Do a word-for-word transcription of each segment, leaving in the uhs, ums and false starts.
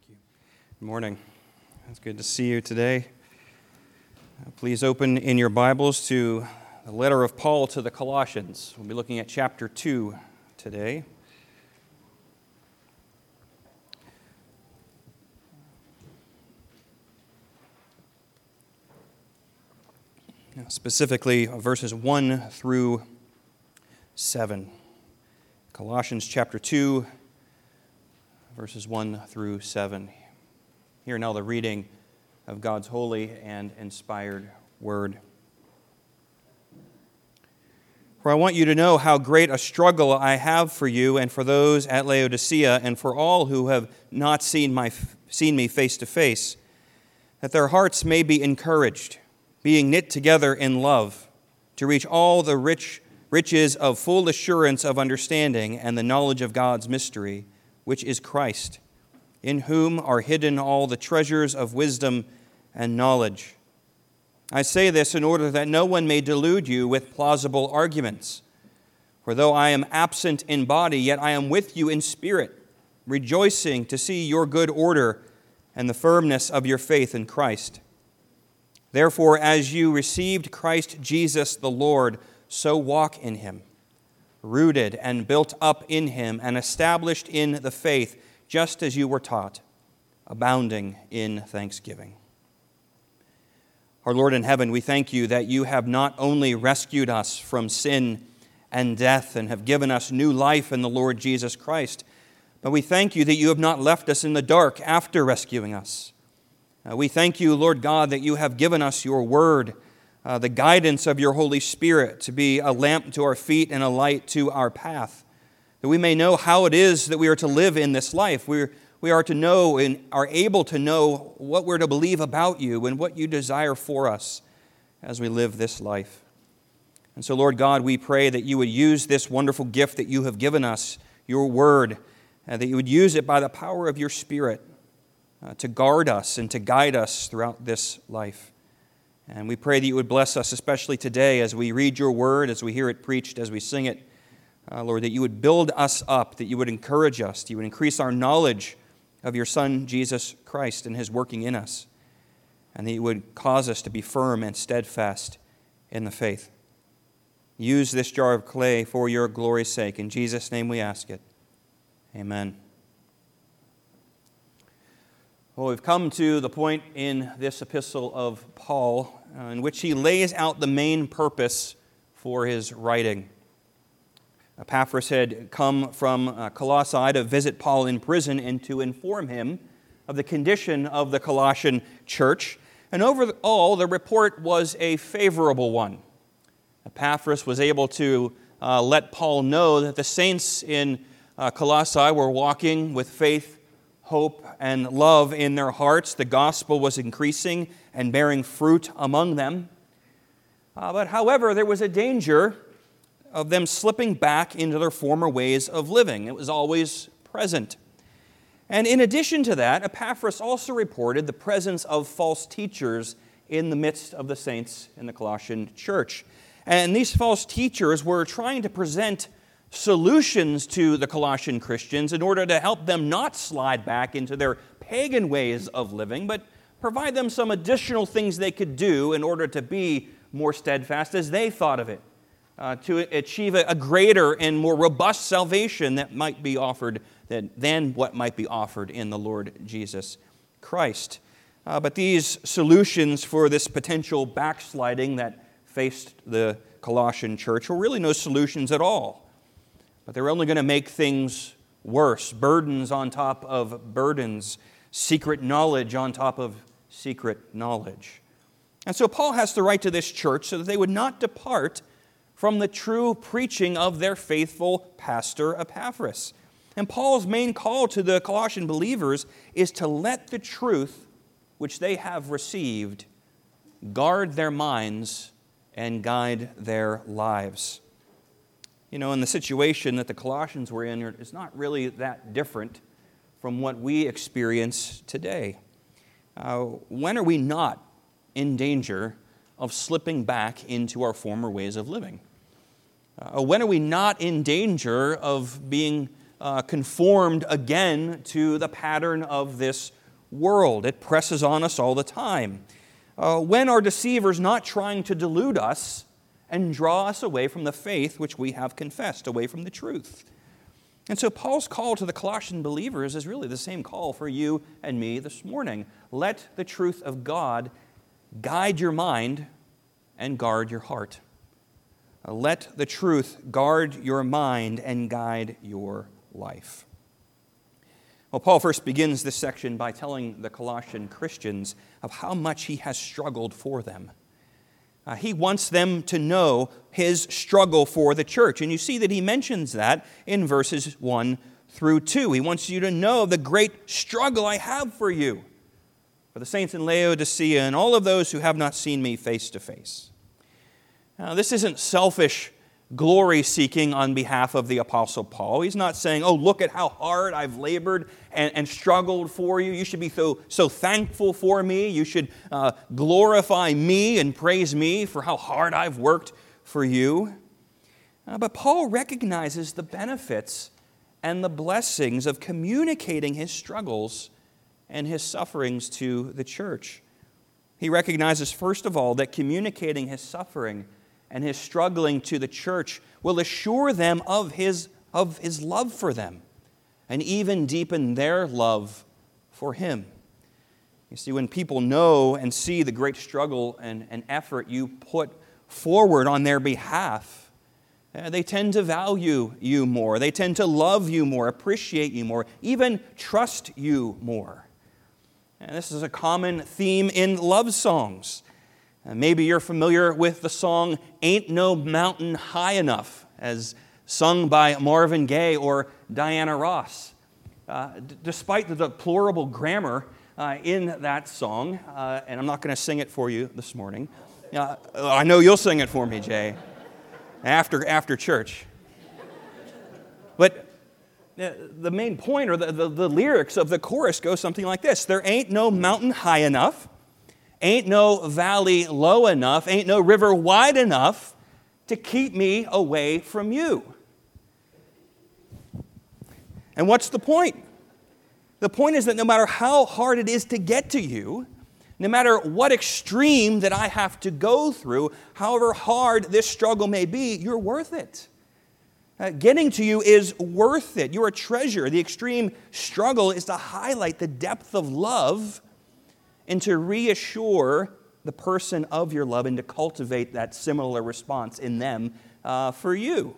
Thank you. Good morning. It's good to see you today. Uh, please open in your Bibles to the letter of Paul to the Colossians. We'll be looking at chapter two today. Now, specifically, verses one through seven. Colossians chapter two, verses one through seven. Hear now the reading of God's holy and inspired word. For I want you to know how great a struggle I have for you and for those at Laodicea and for all who have not seen my seen me face to face, that their hearts may be encouraged, being knit together in love, to reach all the rich riches of full assurance of understanding and the knowledge of God's mystery, which is Christ, in whom are hidden all the treasures of wisdom and knowledge. I say this in order that no one may delude you with plausible arguments. For though I am absent in body, yet I am with you in spirit, rejoicing to see your good order and the firmness of your faith in Christ. Therefore, as you received Christ Jesus the Lord, so walk in him, rooted and built up in him and established in the faith, just as you were taught, abounding in thanksgiving. Our Lord in heaven, we thank you that you have not only rescued us from sin and death and have given us new life in the Lord Jesus Christ, but we thank you that you have not left us in the dark after rescuing us. Uh, we thank you, Lord God, that you have given us your word, uh, the guidance of your Holy Spirit to be a lamp to our feet and a light to our path, that we may know how it is that we are to live in this life. We're, we are to know and are able to know what we're to believe about you and what you desire for us as we live this life. And so, Lord God, we pray that you would use this wonderful gift that you have given us, your word, and that you would use it by the power of your Spirit uh, to guard us and to guide us throughout this life. And we pray that you would bless us, especially today as we read your word, as we hear it preached, as we sing it. Uh, Lord, that you would build us up, that you would encourage us, that you would increase our knowledge of your Son, Jesus Christ, and his working in us, and that you would cause us to be firm and steadfast in the faith. Use this jar of clay for your glory's sake. In Jesus' name we ask it. Amen. Well, we've come to the point in this epistle of Paul uh, in which he lays out the main purpose for his writing. Epaphras had come from uh, Colossae to visit Paul in prison and to inform him of the condition of the Colossian church. And overall, the report was a favorable one. Epaphras was able to uh, let Paul know that the saints in uh, Colossae were walking with faith, hope, and love in their hearts. The gospel was increasing and bearing fruit among them. Uh, but however, there was a danger of them slipping back into their former ways of living. It was always present. And in addition to that, Epaphras also reported the presence of false teachers in the midst of the saints in the Colossian church. And these false teachers were trying to present solutions to the Colossian Christians in order to help them not slide back into their pagan ways of living, but provide them some additional things they could do in order to be more steadfast as they thought of it, uh, to achieve a, a greater and more robust salvation that might be offered than, than what might be offered in the Lord Jesus Christ. Uh, but these solutions for this potential backsliding that faced the Colossian church were really no solutions at all. But they're only going to make things worse. Burdens on top of burdens. Secret knowledge on top of secret knowledge. And so Paul has to write to this church so that they would not depart from the true preaching of their faithful pastor Epaphras. And Paul's main call to the Colossian believers is to let the truth which they have received guard their minds and guide their lives. You know, in the situation that the Colossians were in, it's not really that different from what we experience today. Uh, when are we not in danger of slipping back into our former ways of living? Uh, when are we not in danger of being uh, conformed again to the pattern of this world. It presses on us all the time. Uh, when are deceivers not trying to delude us and draw us away from the faith which we have confessed, away from the truth? And so Paul's call to the Colossian believers is really the same call for you and me this morning. Let the truth of God guide your mind and guard your heart. Uh, let the truth guard your mind and guide your life. Well, Paul first begins this section by telling the Colossian Christians of how much he has struggled for them. Uh, he wants them to know his struggle for the church. And you see that he mentions that in verses one through two. He wants you to know the great struggle I have for you, for the saints in Laodicea and all of those who have not seen me face to face. Now, this isn't selfish glory-seeking on behalf of the Apostle Paul. He's not saying, oh, look at how hard I've labored and, and struggled for you. You should be so, so thankful for me. You should uh, glorify me and praise me for how hard I've worked for you. Uh, but Paul recognizes the benefits and the blessings of communicating his struggles and his sufferings to the church. He recognizes, first of all, that communicating his suffering and his struggling to the church will assure them of his, of his love for them and even deepen their love for him. You see, when people know and see the great struggle and, and effort you put forward on their behalf, uh, they tend to value you more. They tend to love you more, appreciate you more, even trust you more. And this is a common theme in love songs. Uh, maybe you're familiar with the song Ain't No Mountain High Enough, as sung by Marvin Gaye or Diana Ross. Uh, d- despite the deplorable grammar uh, in that song, uh, and I'm not going to sing it for you this morning. Uh, I know you'll sing it for me, Jay, after, after church. But the main point, or the, the, the lyrics of the chorus go something like this. There ain't no mountain high enough, ain't no valley low enough, ain't no river wide enough to keep me away from you. And what's the point? The point is that no matter how hard it is to get to you, no matter what extreme that I have to go through, however hard this struggle may be, you're worth it. Uh, getting to you is worth it. You're a treasure. The extreme struggle is to highlight the depth of love and to reassure the person of your love and to cultivate that similar response in them uh, for you.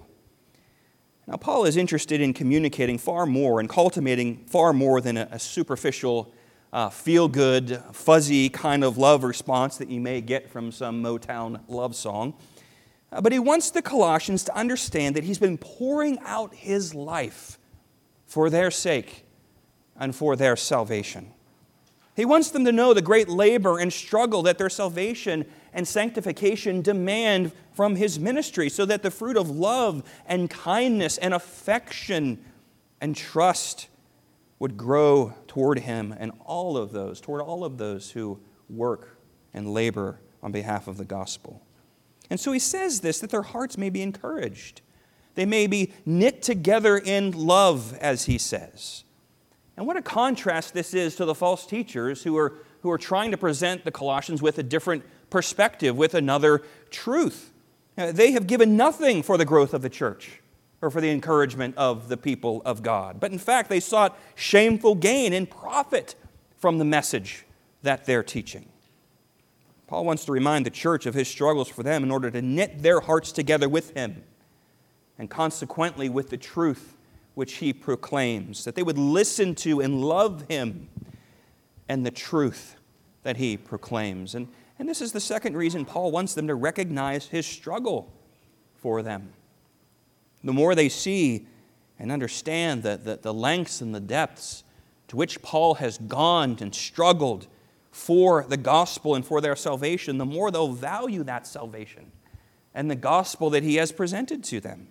Now, Paul is interested in communicating far more and cultivating far more than a, a superficial, uh, feel-good, fuzzy kind of love response that you may get from some Motown love song. Uh, but he wants the Colossians to understand that he's been pouring out his life for their sake and for their salvation. He wants them to know the great labor and struggle that their salvation and sanctification demand from his ministry, so that the fruit of love and kindness and affection and trust would grow toward him and all of those, toward all of those who work and labor on behalf of the gospel. And so he says this, that their hearts may be encouraged. They may be knit together in love, as he says. And what a contrast this is to the false teachers who are, who are trying to present the Colossians with a different perspective, with another truth. Uh, they have given nothing for the growth of the church or for the encouragement of the people of God. But in fact, they sought shameful gain and profit from the message that they're teaching. Paul wants to remind the church of his struggles for them in order to knit their hearts together with him and consequently with the truth which he proclaims, that they would listen to and love him and the truth that he proclaims. And, and this is the second reason Paul wants them to recognize his struggle for them. The more they see and understand the, the, the lengths and the depths to which Paul has gone and struggled for the gospel and for their salvation, the more they'll value that salvation and the gospel that he has presented to them.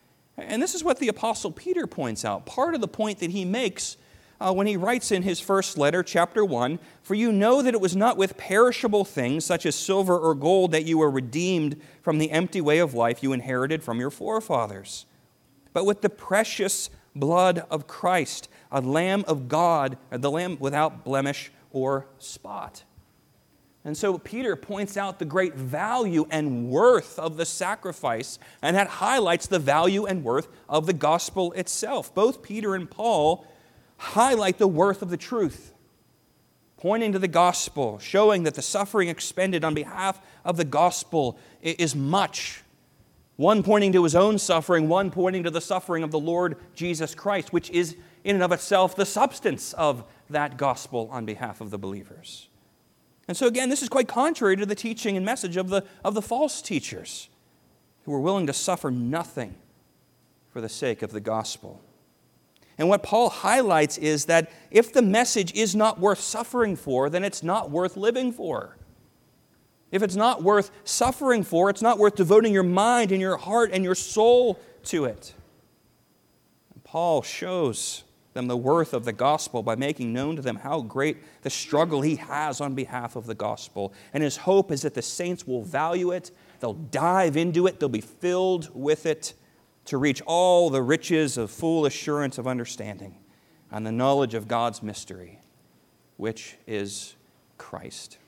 And this is what the Apostle Peter points out. Part of the point that he makes uh, when he writes in his first letter, chapter one, "For you know that it was not with perishable things, such as silver or gold, that you were redeemed from the empty way of life you inherited from your forefathers, but with the precious blood of Christ, a Lamb of God, the Lamb without blemish or spot. And so Peter points out the great value and worth of the sacrifice, and that highlights the value and worth of the gospel itself. Both Peter and Paul highlight the worth of the truth, pointing to the gospel, showing that the suffering expended on behalf of the gospel is much. One pointing to his own suffering, one pointing to the suffering of the Lord Jesus Christ, which is in and of itself the substance of that gospel on behalf of the believers. And so again, this is quite contrary to the teaching and message of the, of the false teachers who were willing to suffer nothing for the sake of the gospel. And what Paul highlights is that if the message is not worth suffering for, then it's not worth living for. If it's not worth suffering for, it's not worth devoting your mind and your heart and your soul to it. And Paul shows them the worth of the gospel by making known to them how great the struggle he has on behalf of the gospel. And his hope is that the saints will value it, they'll dive into it, they'll be filled with it to reach all the riches of full assurance of understanding and the knowledge of God's mystery, which is Christ.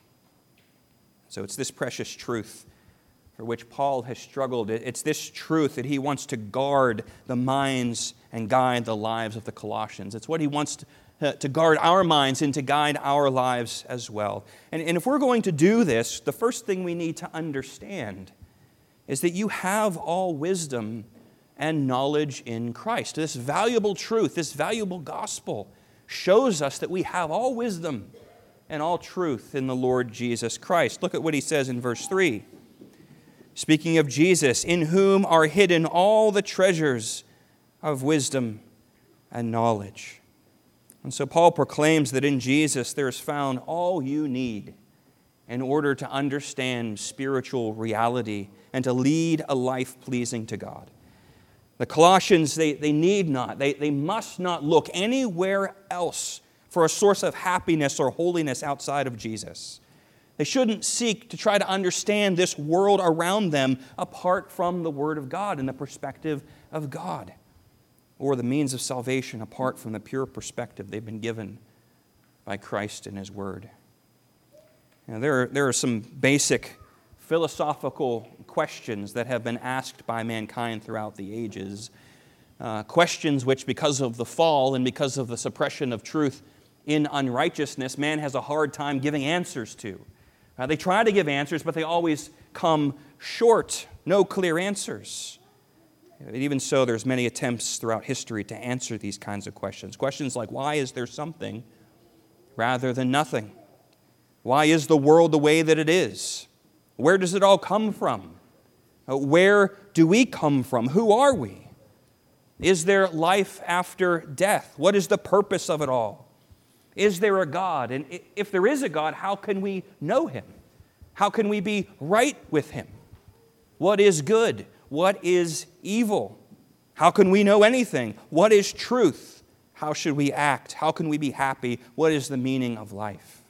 So it's this precious truth for which Paul has struggled. It's this truth that he wants to guard the minds and guide the lives of the Colossians. It's what he wants to, to guard our minds and to guide our lives as well. And, and if we're going to do this, the first thing we need to understand is that you have all wisdom and knowledge in Christ. This valuable truth, this valuable gospel shows us that we have all wisdom and all truth in the Lord Jesus Christ. Look at what he says in verse three. Speaking of Jesus, in whom are hidden all the treasures of wisdom and knowledge. And so Paul proclaims that in Jesus there is found all you need in order to understand spiritual reality and to lead a life pleasing to God. The Colossians, they, they need not, they, they must not look anywhere else for a source of happiness or holiness outside of Jesus. They shouldn't seek to try to understand this world around them apart from the Word of God and the perspective of God, or the means of salvation apart from the pure perspective they've been given by Christ and His Word. Now, there are, there are some basic philosophical questions that have been asked by mankind throughout the ages, uh, questions which, because of the fall and because of the suppression of truth in unrighteousness, man has a hard time giving answers to. Uh, they try to give answers, but they always come short. No clear answers. Even so, there's many attempts throughout history to answer these kinds of questions. Questions like, why is there something rather than nothing? Why is the world the way that it is? Where does it all come from? Uh, where do we come from? Who are we? Is there life after death? What is the purpose of it all? Is there a God? And if there is a God, how can we know Him? How can we be right with Him? What is good? What is evil? How can we know anything? What is truth? How should we act? How can we be happy? What is the meaning of life?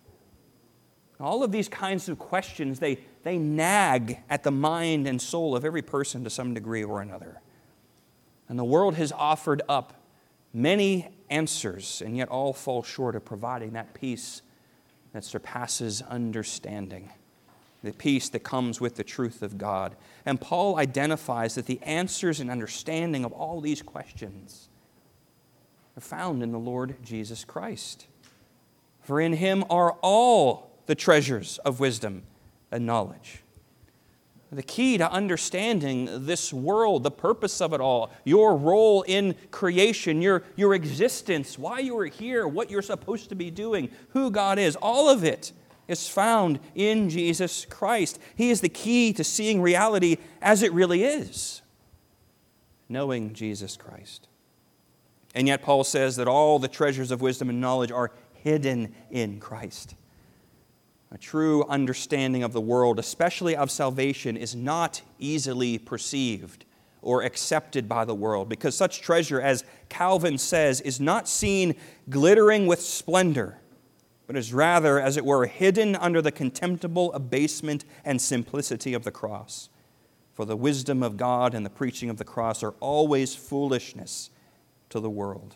All of these kinds of questions, they, they nag at the mind and soul of every person to some degree or another. And the world has offered up many answers, and yet all fall short of providing that peace that surpasses understanding, the peace that comes with the truth of God. And Paul identifies that the answers and understanding of all these questions are found in the Lord Jesus Christ. For in Him are all the treasures of wisdom and knowledge. The key to understanding this world, the purpose of it all, your role in creation, your, your existence, why you are here, what you're supposed to be doing, who God is, all of it is found in Jesus Christ. He is the key to seeing reality as it really is, knowing Jesus Christ. And yet Paul says that all the treasures of wisdom and knowledge are hidden in Christ. A true understanding of the world, especially of salvation, is not easily perceived or accepted by the world, because such treasure, as Calvin says, is not seen glittering with splendor, but is rather, as it were, hidden under the contemptible abasement and simplicity of the cross. For the wisdom of God and the preaching of the cross are always foolishness to the world.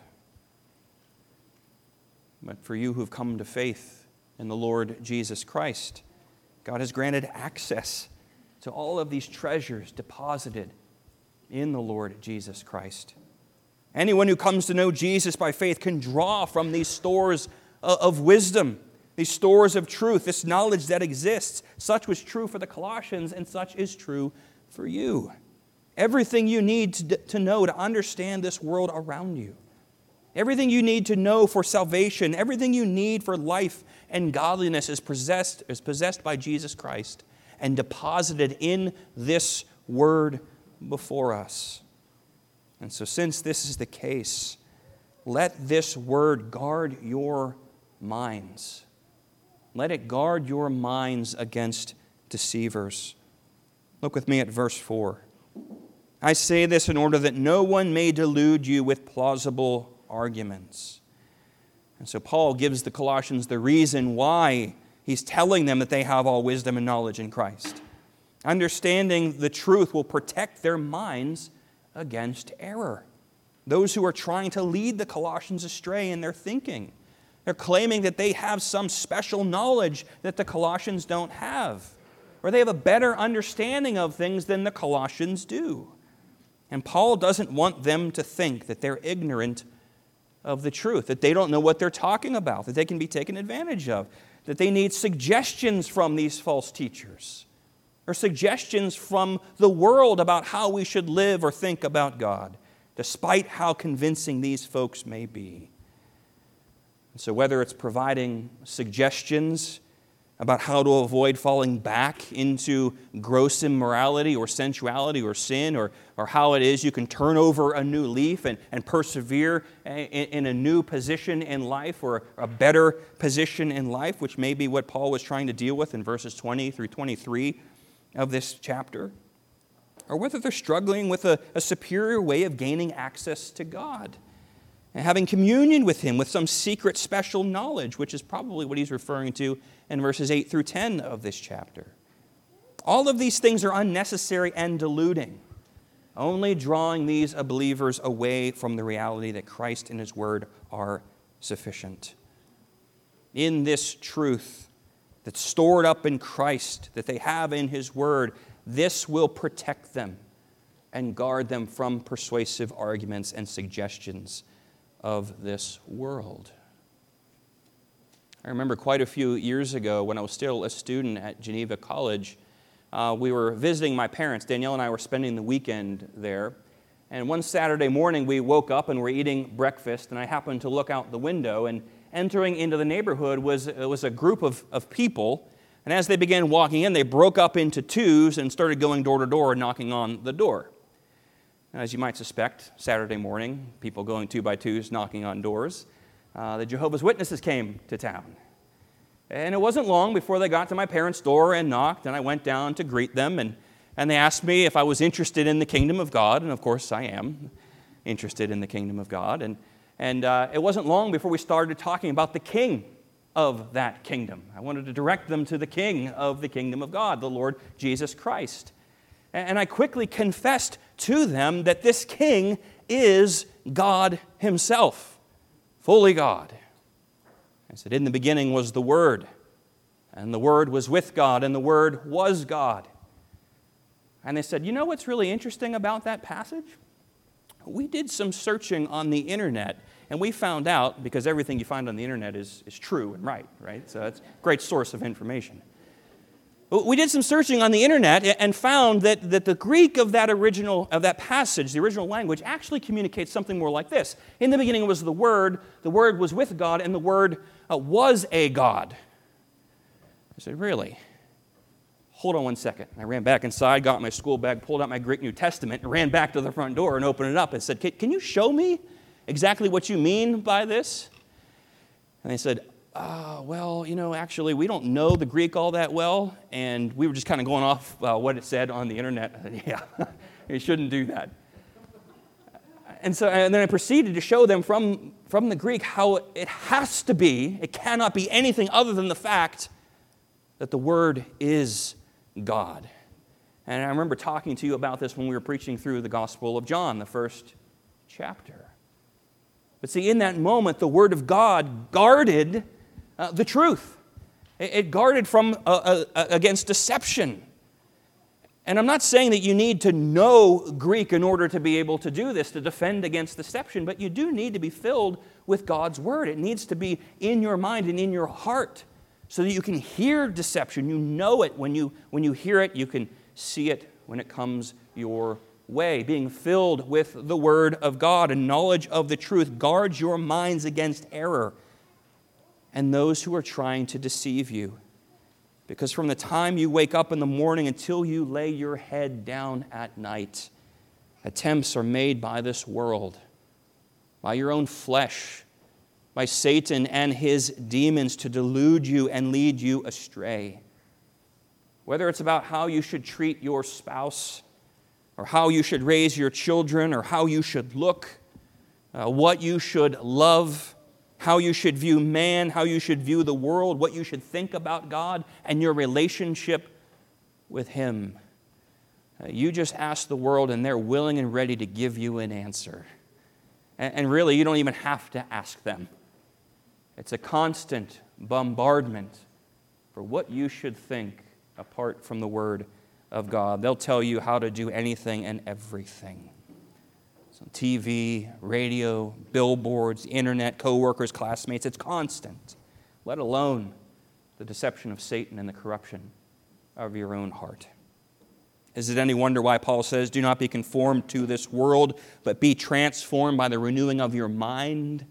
But for you who've come to faith in the Lord Jesus Christ, God has granted access to all of these treasures deposited in the Lord Jesus Christ. Anyone who comes to know Jesus by faith can draw from these stores of wisdom, these stores of truth, this knowledge that exists. Such was true for the Colossians, and such is true for you. Everything you need to, to know to understand this world around you. Everything you need to know for salvation, everything you need for life and godliness is possessed, is possessed by Jesus Christ and deposited in this word before us. And so since this is the case, let this word guard your minds. Let it guard your minds against deceivers. Look with me at verse four. I say this in order that no one may delude you with plausible arguments. And so Paul gives the Colossians the reason why he's telling them that they have all wisdom and knowledge in Christ. Understanding the truth will protect their minds against error. Those who are trying to lead the Colossians astray in their thinking. They're claiming that they have some special knowledge that the Colossians don't have, or they have a better understanding of things than the Colossians do. And Paul doesn't want them to think that they're ignorant of the truth, that they don't know what they're talking about, that they can be taken advantage of, that they need suggestions from these false teachers, or suggestions from the world about how we should live or think about God, despite how convincing these folks may be. And so whether it's providing suggestions about how to avoid falling back into gross immorality or sensuality or sin, or, or how it is you can turn over a new leaf and, and persevere in, in a new position in life, or a better position in life, which may be what Paul was trying to deal with in verses twenty through twenty-three of this chapter, or whether they're struggling with a, a superior way of gaining access to God and having communion with Him with some secret special knowledge, which is probably what he's referring to in verses eight through ten of this chapter. All of these things are unnecessary and deluding, only drawing these believers away from the reality that Christ and His Word are sufficient. In this truth that's stored up in Christ, that they have in His Word, this will protect them and guard them from persuasive arguments and suggestions of this world. I remember quite a few years ago when I was still a student at Geneva College, uh, we were visiting my parents. Danielle and I were spending the weekend there. And one Saturday morning we woke up and were eating breakfast, and I happened to look out the window, and entering into the neighborhood was, was a group of, of people. And as they began walking in, they broke up into twos and started going door to door and knocking on the door. As you might suspect, Saturday morning, people going two by twos, knocking on doors, uh, the Jehovah's Witnesses came to town. And it wasn't long before they got to my parents' door and knocked, and I went down to greet them, and, and they asked me if I was interested in the kingdom of God, and of course I am interested in the kingdom of God. And, and uh, it wasn't long before we started talking about the king of that kingdom. I wanted to direct them to the king of the kingdom of God, the Lord Jesus Christ. And I quickly confessed to them that this king is God Himself, fully God. I said, in the beginning was the Word, and the Word was with God, and the Word was God. And they said, you know what's really interesting about that passage? We did some searching on the internet, and we found out, because everything you find on the internet is, is true and right, right? So it's a great source of information. We did some searching on the internet and found that, that the Greek of that original of that passage, the original language, actually communicates something more like this. In the beginning was the Word, the Word was with God, and the Word uh, was a God. I said, really? Hold on one second. I ran back inside, got my school bag, pulled out my Greek New Testament, and ran back to the front door and opened it up and said, can, can you show me exactly what you mean by this? And they said, Uh, well, you know, actually, we don't know the Greek all that well, and we were just kind of going off uh, what it said on the internet. I said, yeah, you shouldn't do that. And so, and then I proceeded to show them from, from the Greek how it has to be, it cannot be anything other than the fact that the Word is God. And I remember talking to you about this when we were preaching through the Gospel of John, the first chapter. But see, in that moment, the Word of God guarded uh, the truth. It, it guarded from uh, uh, against deception. And I'm not saying that you need to know Greek in order to be able to do this, to defend against deception, but you do need to be filled with God's Word. It needs to be in your mind and in your heart so that you can hear deception. You know it when you, when you hear it. You can see it when it comes your way. Being filled with the Word of God and knowledge of the truth guards your minds against error and those who are trying to deceive you. Because from the time you wake up in the morning until you lay your head down at night, attempts are made by this world, by your own flesh, by Satan and his demons to delude you and lead you astray. Whether it's about how you should treat your spouse, or how you should raise your children, or how you should look, uh, what you should love, how you should view man, how you should view the world, what you should think about God and your relationship with Him. Uh, you just ask the world and they're willing and ready to give you an answer. And, and really, you don't even have to ask them. It's a constant bombardment for what you should think apart from the Word of God. They'll tell you how to do anything and everything. So T V, radio, billboards, internet, coworkers, classmates, it's constant, let alone the deception of Satan and the corruption of your own heart. Is it any wonder why Paul says, do not be conformed to this world, but be transformed by the renewing of your mind?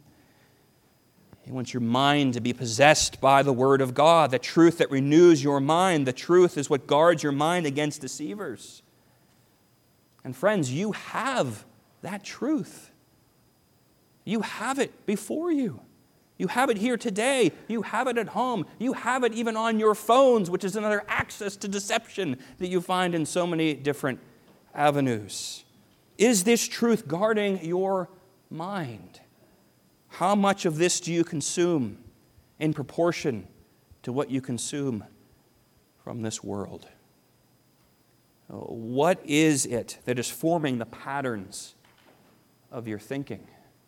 He wants your mind to be possessed by the Word of God, the truth that renews your mind. The truth is what guards your mind against deceivers. And friends, you have that truth. You have it before you. You have it here today. You have it at home. You have it even on your phones, which is another access to deception that you find in so many different avenues. Is this truth guarding your mind? How much of this do you consume in proportion to what you consume from this world? What is it that is forming the patterns of your thinking?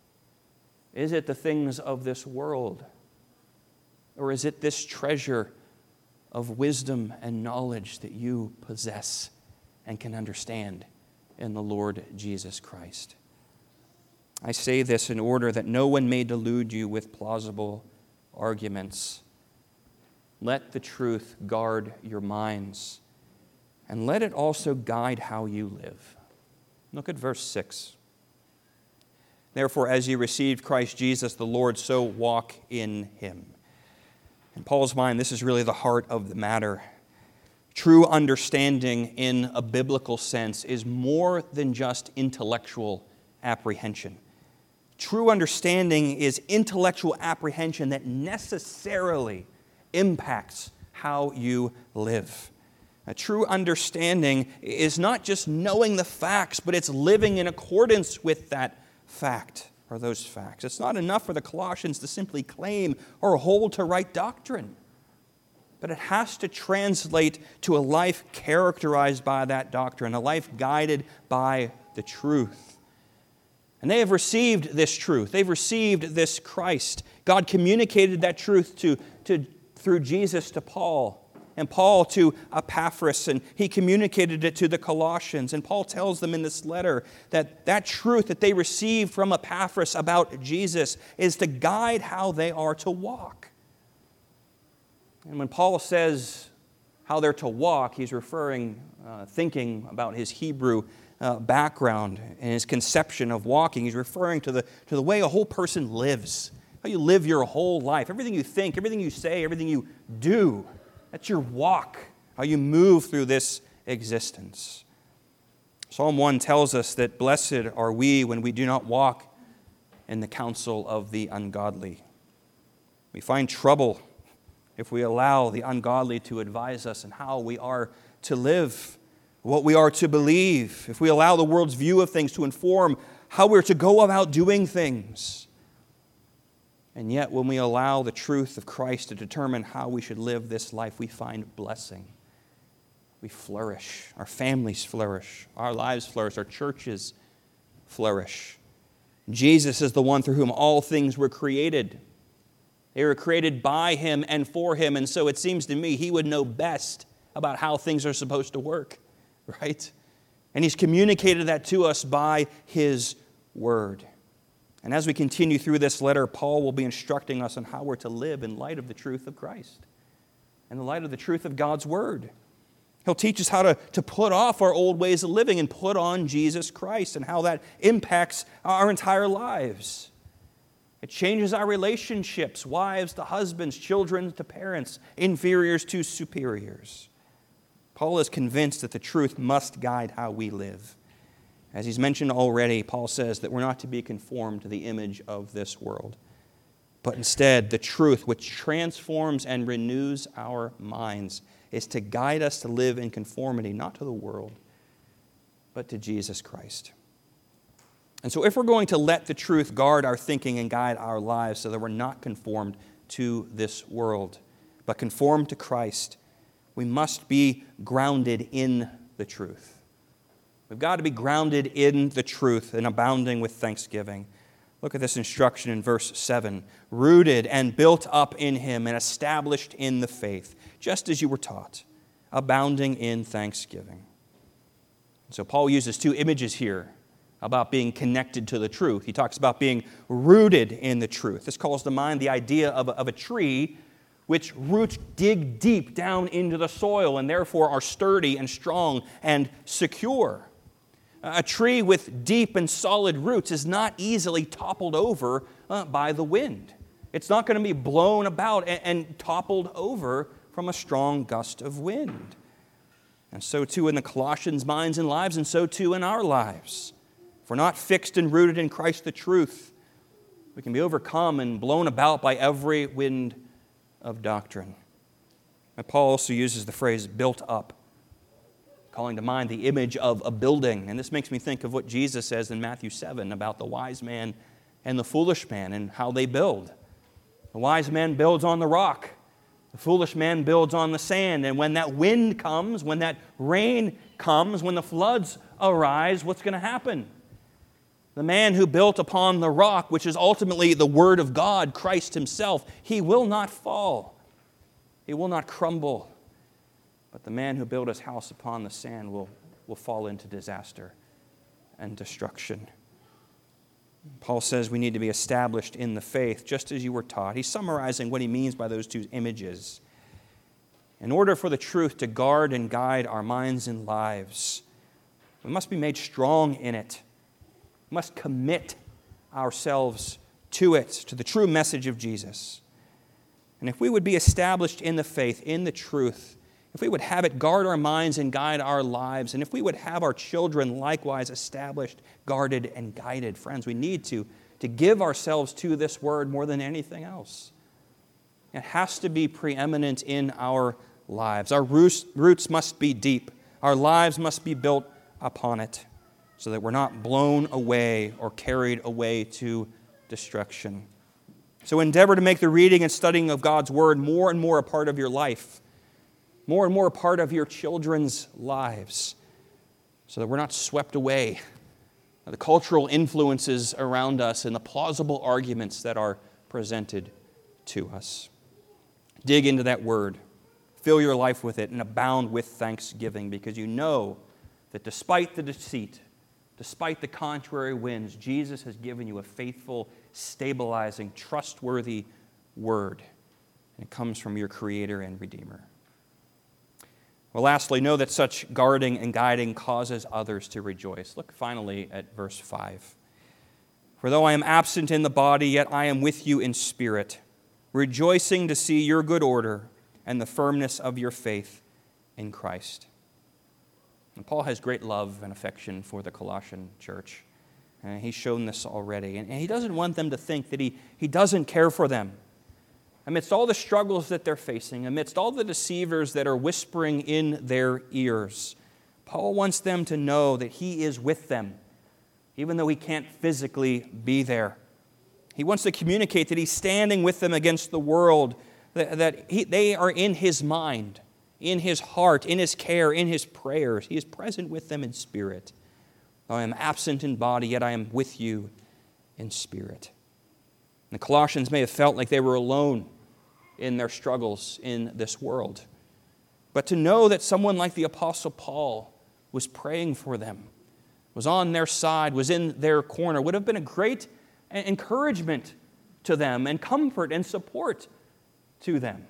Is it the things of this world? Or is it this treasure of wisdom and knowledge that you possess and can understand in the Lord Jesus Christ? I say this in order that no one may delude you with plausible arguments. Let the truth guard your minds, and let it also guide how you live. Look at verse six. Therefore, as you received Christ Jesus the Lord, so walk in Him. In Paul's mind, this is really the heart of the matter. True understanding in a biblical sense is more than just intellectual apprehension. True understanding is intellectual apprehension that necessarily impacts how you live. A true understanding is not just knowing the facts, but it's living in accordance with that fact or those facts. It's not enough for the Colossians to simply claim or hold to right doctrine, but it has to translate to a life characterized by that doctrine, a life guided by the truth. And they have received this truth. They've received this Christ. God communicated that truth to, to, through Jesus to Paul, and Paul to Epaphras, and he communicated it to the Colossians. And Paul tells them in this letter that that truth that they received from Epaphras about Jesus is to guide how they are to walk. And when Paul says how they're to walk, he's referring, uh, thinking about his Hebrew uh, background and his conception of walking. He's referring to the, to the way a whole person lives, how you live your whole life, everything you think, everything you say, everything you do. That's your walk, how you move through this existence. Psalm one tells us that blessed are we when we do not walk in the counsel of the ungodly. We find trouble if we allow the ungodly to advise us on how we are to live, what we are to believe, if we allow the world's view of things to inform how we're to go about doing things. And yet, when we allow the truth of Christ to determine how we should live this life, we find blessing. We flourish. Our families flourish. Our lives flourish. Our churches flourish. Jesus is the one through whom all things were created. They were created by him and for him, and so it seems to me he would know best about how things are supposed to work, right? And he's communicated that to us by his word. And as we continue through this letter, Paul will be instructing us on how we're to live in light of the truth of Christ, in the light of the truth of God's word. He'll teach us how to, to put off our old ways of living and put on Jesus Christ, and how that impacts our entire lives. It changes our relationships, wives to husbands, children to parents, inferiors to superiors. Paul is convinced that the truth must guide how we live. As he's mentioned already, Paul says that we're not to be conformed to the image of this world, but instead the truth which transforms and renews our minds is to guide us to live in conformity, not to the world, but to Jesus Christ. And so if we're going to let the truth guard our thinking and guide our lives so that we're not conformed to this world, but conformed to Christ, we must be grounded in the truth. We've got to be grounded in the truth and abounding with thanksgiving. Look at this instruction in verse seven. Rooted and built up in him and established in the faith, just as you were taught, abounding in thanksgiving. So Paul uses two images here about being connected to the truth. He talks about being rooted in the truth. This calls to mind the idea of a, of a tree which roots dig deep down into the soil and therefore are sturdy and strong and secure. A tree with deep and solid roots is not easily toppled over uh, by the wind. It's not going to be blown about and, and toppled over from a strong gust of wind. And so too in the Colossians' minds and lives, and so too in our lives. If we're not fixed and rooted in Christ the truth, we can be overcome and blown about by every wind of doctrine. And Paul also uses the phrase built up, calling to mind the image of a building. And this makes me think of what Jesus says in Matthew seven about the wise man and the foolish man and how they build. The wise man builds on the rock. The foolish man builds on the sand. And when that wind comes, when that rain comes, when the floods arise, what's going to happen? The man who built upon the rock, which is ultimately the Word of God, Christ himself, he will not fall. He will not crumble. But the man who built his house upon the sand will, will fall into disaster and destruction. Paul says we need to be established in the faith, just as you were taught. He's summarizing what he means by those two images. In order for the truth to guard and guide our minds and lives, we must be made strong in it. We must commit ourselves to it, to the true message of Jesus. And if we would be established in the faith, in the truth, if we would have it guard our minds and guide our lives, and if we would have our children likewise established, guarded, and guided, friends, we need to, to give ourselves to this word more than anything else. It has to be preeminent in our lives. Our roots, roots must be deep. Our lives must be built upon it so that we're not blown away or carried away to destruction. So endeavor to make the reading and studying of God's word more and more a part of your life, more and more a part of your children's lives, so that we're not swept away by the cultural influences around us and the plausible arguments that are presented to us. Dig into that word, fill your life with it, and abound with thanksgiving, because you know that despite the deceit, despite the contrary winds, Jesus has given you a faithful, stabilizing, trustworthy word, and it comes from your Creator and Redeemer. Well, lastly, know that such guarding and guiding causes others to rejoice. Look finally at verse five. For though I am absent in the body, yet I am with you in spirit, rejoicing to see your good order and the firmness of your faith in Christ. And Paul has great love and affection for the Colossian church. And he's shown this already. And he doesn't want them to think that he, he doesn't care for them. Amidst all the struggles that they're facing, amidst all the deceivers that are whispering in their ears, Paul wants them to know that he is with them, even though he can't physically be there. He wants to communicate that he's standing with them against the world, that, that he, they are in his mind, in his heart, in his care, in his prayers. He is present with them in spirit. Though I am absent in body, yet I am with you in spirit. The Colossians may have felt like they were alone in their struggles in this world. But to know that someone like the Apostle Paul was praying for them, was on their side, was in their corner, would have been a great encouragement to them and comfort and support to them.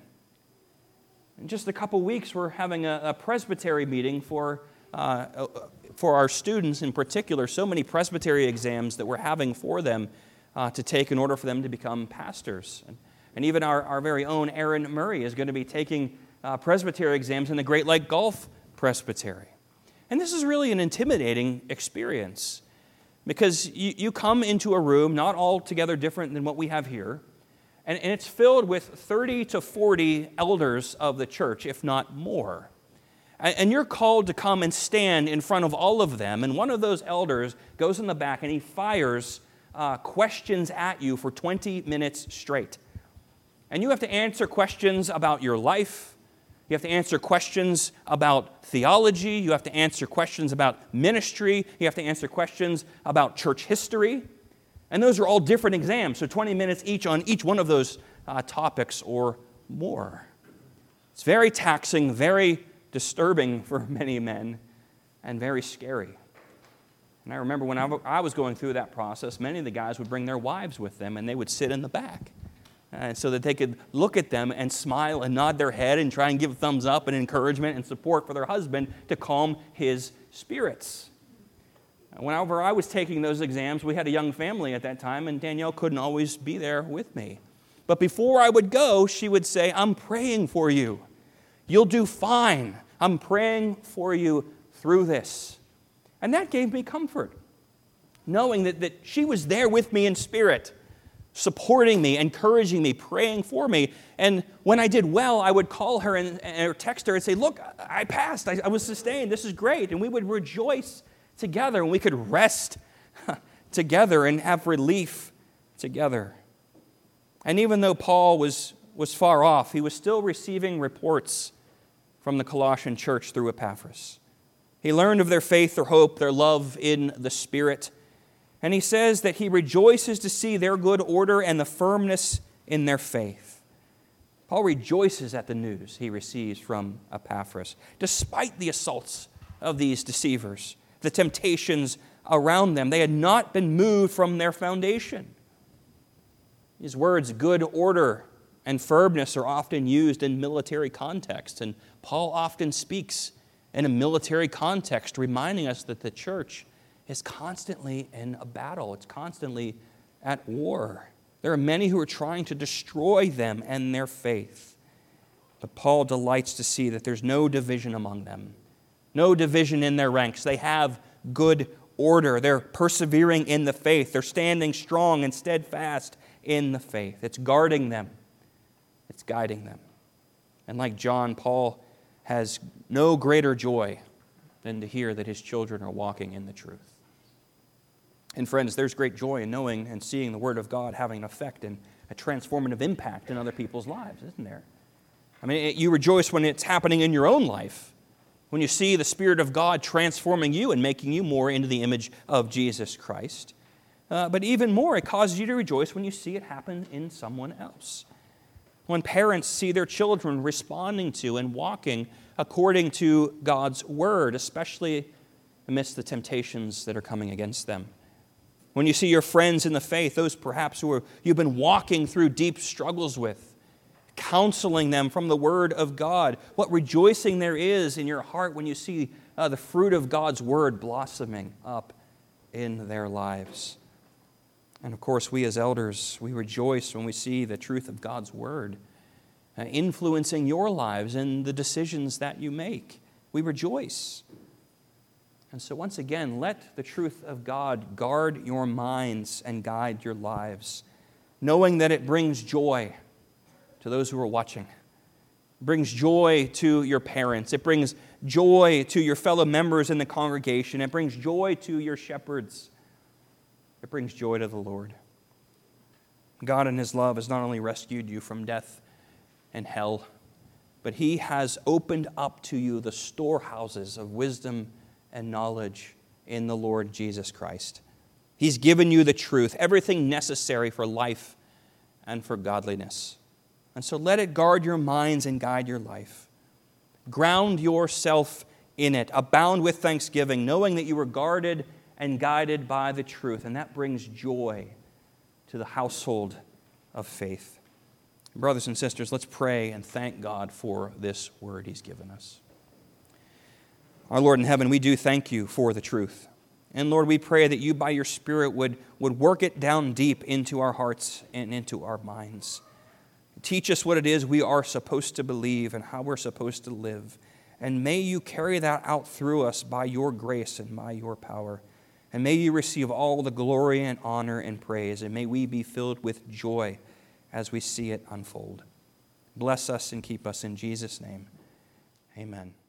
In just a couple weeks, we're having a, a presbytery meeting for, uh, for our students in particular. So many presbytery exams that we're having for them uh, to take in order for them to become pastors. And, and even our, our very own Aaron Murray is going to be taking uh, presbytery exams in the Great Lake Gulf Presbytery. And this is really an intimidating experience because you, you come into a room not altogether different than what we have here, and, and it's filled with thirty to forty elders of the church, if not more. And, and you're called to come and stand in front of all of them, and one of those elders goes in the back and he fires uh, questions at you for twenty minutes straight. And you have to answer questions about your life. You have to answer questions about theology. You have to answer questions about ministry. You have to answer questions about church history. And those are all different exams, so twenty minutes each on each one of those uh, topics or more. It's very taxing, very disturbing for many men, and very scary. And I remember when I, w- I was going through that process, many of the guys would bring their wives with them, and they would sit in the back. And so that they could look at them and smile and nod their head and try and give a thumbs up and encouragement and support for their husband to calm his spirits. Whenever I was taking those exams, we had a young family at that time, and Danielle couldn't always be there with me. But before I would go, she would say, "I'm praying for you. You'll do fine. I'm praying for you through this." And that gave me comfort, knowing that, that she was there with me in spirit, supporting me, encouraging me, praying for me. And when I did well, I would call her and, and or text her and say, "Look, I passed. I, I was sustained. This is great." And we would rejoice together, and we could rest together and have relief together. And even though Paul was, was far off, he was still receiving reports from the Colossian church through Epaphras. He learned of their faith, their hope, their love in the Spirit. And he says that he rejoices to see their good order and the firmness in their faith. Paul rejoices at the news he receives from Epaphras, despite the assaults of these deceivers, the temptations around them. They had not been moved from their foundation. These words, good order and firmness, are often used in military context, and Paul often speaks in a military context, reminding us that the church is constantly in a battle. It's constantly at war. There are many who are trying to destroy them and their faith. But Paul delights to see that there's no division among them, no division in their ranks. They have good order. They're persevering in the faith. They're standing strong and steadfast in the faith. It's guarding them. It's guiding them. And like John, Paul has no greater joy than to hear that his children are walking in the truth. And friends, there's great joy in knowing and seeing the Word of God having an effect and a transformative impact in other people's lives, isn't there? I mean, you rejoice when it's happening in your own life, when you see the Spirit of God transforming you and making you more into the image of Jesus Christ. Uh, but even more, it causes you to rejoice when you see it happen in someone else. When parents see their children responding to and walking according to God's Word, especially amidst the temptations that are coming against them. When you see your friends in the faith, those perhaps who are, you've been walking through deep struggles with, counseling them from the Word of God, what rejoicing there is in your heart when you see uh, the fruit of God's Word blossoming up in their lives. And of course, we as elders, we rejoice when we see the truth of God's Word uh, influencing your lives and the decisions that you make. We rejoice. And so once again, let the truth of God guard your minds and guide your lives, knowing that it brings joy to those who are watching. It brings joy to your parents. It brings joy to your fellow members in the congregation. It brings joy to your shepherds. It brings joy to the Lord. God in His love has not only rescued you from death and hell, but He has opened up to you the storehouses of wisdom and knowledge in the Lord Jesus Christ. He's given you the truth, everything necessary for life and for godliness. And so let it guard your minds and guide your life. Ground yourself in it. Abound with thanksgiving, knowing that you were guarded and guided by the truth. And that brings joy to the household of faith. Brothers and sisters, let's pray and thank God for this word He's given us. Our Lord in heaven, we do thank You for the truth. And Lord, we pray that You by Your Spirit would, would work it down deep into our hearts and into our minds. Teach us what it is we are supposed to believe and how we're supposed to live. And may You carry that out through us by Your grace and by Your power. And may You receive all the glory and honor and praise. And may we be filled with joy as we see it unfold. Bless us and keep us in Jesus' name. Amen.